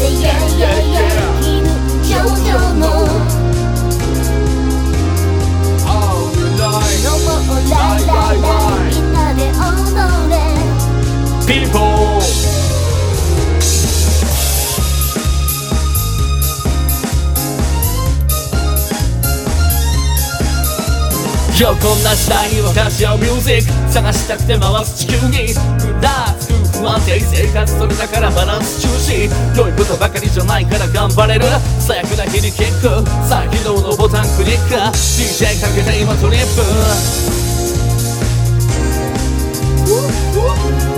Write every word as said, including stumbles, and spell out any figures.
て Yeah yeah yeah 気分上々ののもライライライみんなで踊れピーポーよこんな時代に私はミュージック探したくて回す地球にふらつく不安定生活それだからバランス中止良いことばかりじゃないから頑張れる最悪な日にキック再起動のボタンクリック ディージェー かけて今トリップ